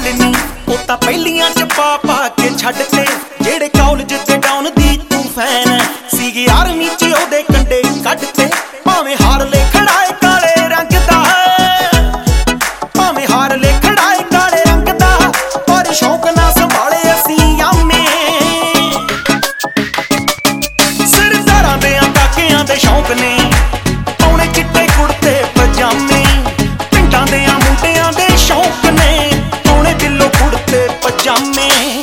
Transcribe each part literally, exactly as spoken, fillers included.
ਨੀ ਉਹ ਤਾਂ ਪਹਿਲੀਆਂ ਚ ਪਾ ਪਾ ਕੇ ਛੱਡ ਤੇ ਜਿਹੜੇ ਕਾਲਜ ਤੇ ਡਾਊਨ ਦੀ ਤੂੰ ਫੈਨ ਐ ਸੀਗੀ ਆਰਮੀ ਚ ਉਹਦੇ ਕੰਡੇ ਕੱਢ ਤੇ ਭਾਵੇਂ ਹਾਰ ਲੈ ਖੜਾਏ ਕਾਲੇ ਰੰਗ ਦਾ ਭਾਵੇਂ ਹਾਰ ਲੈ ਖੜਾਏ ਕਾਲੇ ਰੰਗ ਦਾ ਪਰ ਸ਼ੌਕ ਨਾ ਸੰਭਾਲੇ ਅਸੀਂ ਆਮੇ ਸਰਦਾਰਾਂ ਦੇ ਕਾਕਿਆਂ ਦੇ ਸ਼ੌਕ ਨੇ ਪਾਉਣੇ ਚਿੱਟੇ ਕੁੜਤੇ ਪਜਾਮੇ ਪਿੰਡਾਂ ਦੇ ਮੁੰਡਿਆਂ ਦੇ ਸ਼ੌਕ ਨੇ ਪਾਉਣੇ ਦਿਲੋਂ ਕੁੜਤੇ ਪਜਾਮੇ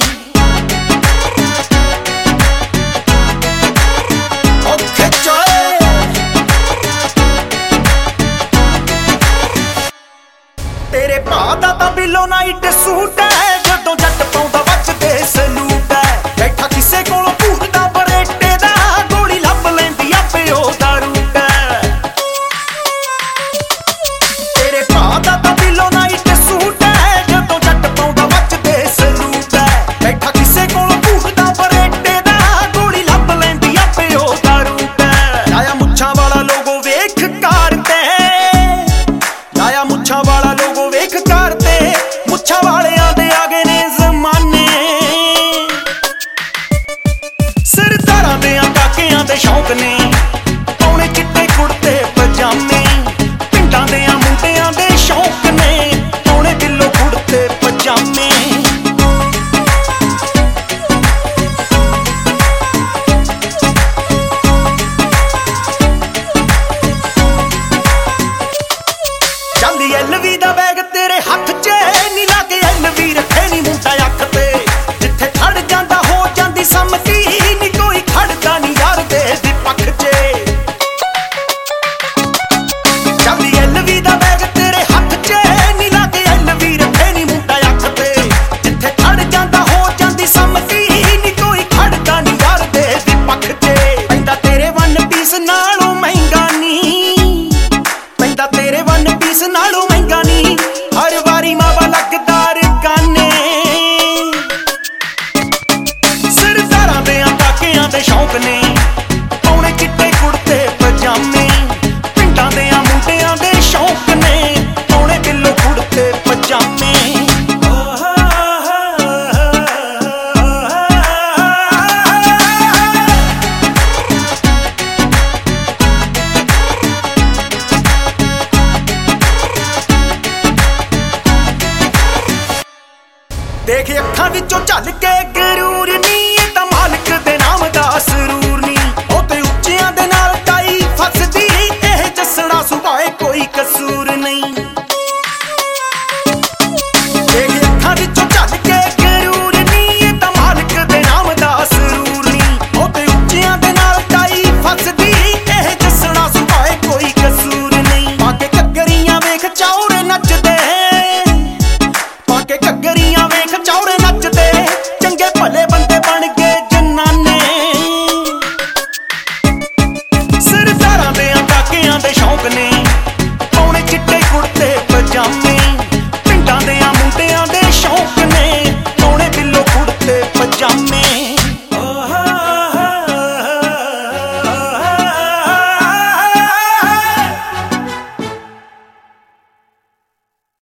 तेरे भा दा तां बिलो नाइट सूट है जदों जट पाउंदा वजदे सलूट है बैठा किसे कोलों भूरदा बरेटे दा गोली लभ लैंदी आपे ओहदा रूट है तेरे भा दा तां बिलो नाइट सूट है जदों जट पाउंदा वजदे सलूट है बैठा किसे कोलों भूरदा बरेटे दा गोली लभ लैंदी आपे ओहदा रूट है लाया मुच्छां वाला लोगो वेख कार ते लाया मुच्छां वाला ਵੇਖ ਕਰਦੇ ਮੁੱਛਾਂ ਵਾਲਿਆਂ ਦੇ ਆਗੇ ਨੇ ਜ਼ਮਾਨੇ ਸਰਦਾਰਾਂ ਦੇ ਕਾਕਿਆਂ ਦੇ ਸ਼ੌਕ ਨੇ ਪਾਉਣੇ ਚਿੱਟੇ ਕੁੜਤੇ ਪਜਾਮੇ ਪਿੰਡਾਂ ਦੇ ਮੁੰਡਿਆਂ ਦੇ ਸ਼ੌਕ ਨੇ ਪਾਉਣੇ ਦਿਲੋਂ ਕੁੜਤੇ ਪਜਾਮੇ ਜਾਂਦੀ ਐਲਵੀ ਦਾ ਬੈਗ ਤੇਰੇ ਹੱਥ ਚ ਨੀ ਲਾਗੇ ਐਲਵੀ ਰੱਖੇ ਨੀ ਮੁੰਡਾ ਅੱਖ ਤੇ ਜਿੱਥੇ ਖੜ ਜਾਂਦਾ ਹੋ ਜਾਂਦੀ ਸੰਮਤੀ ਨੀ ਕੋਈ ਖੜਦਾ ਨੀ ਯਾਰ ਦੇ ਦੀ ਪੱਖ ਚ ਜਾਂਦੀ ਐਲਵੀ ਦਾ ਬੈਗ ਤੇਰੇ ਹੱਥ ਚ ਨੀ ਲਾਗੇ ਐਲਵੀ ਰੱਖੇ ਨੀ ਮੁੰਡਾ ਅੱਖ ਤੇ ਜਿੱਥੇ ਖੜ ਜਾਂਦਾ ਹੋ ਜਾਂਦੀ ਸੰਮਤੀ ਨੀ ਕੋਈ ਖੜਦਾ ਨੀ ਯਾਰ ਦੇ ਦੀ ਪੱਖ ਚ ਪੈਂਦਾ ਤੇਰੇ ਵਨ ਪੀਸ ਨਾਲੋਂ ਮਹਿੰਗਾ ਨੀ ਪੈਂਦਾ ਤੇਰੇ ਵਨ ਪੀਸ ਨਾਲੋਂ ਮਹਿੰਗਾ ਨੀ ਹਰ ਵਾਰੀ ਮਾਵਾ ਲੱਗਦਾ ਰਕਾਨੇ ਸਰਦਾਰਾਂ ਦੇ ਕਾਕਿਆਂ ਦੇ ਸ਼ੌਕ ਨੇ ਪਾਉਣੇ ਚਿੱਟੇ ਕੁੜਤੇ ਪਜਾਮੇ ਪਿੰਡਾਂ ਦੇ ਮੁੰਡਿਆਂ ਦੇ ਸ਼ੌਕ ਨੇ ਪਾਉਣੇ ਦਿਲੋਂ ਕੁੜਤੇ ਪਜਾਮੇ ਦੇਖ ਅੱਖਾਂ ਵਿੱਚੋਂ ਝੱਲ ਕੇ ਗਰੂਰ ਨੀ ਇਹ ਤਾਂ ਮਾਲਕ ਦੇ ਨਾਮ ਦਾ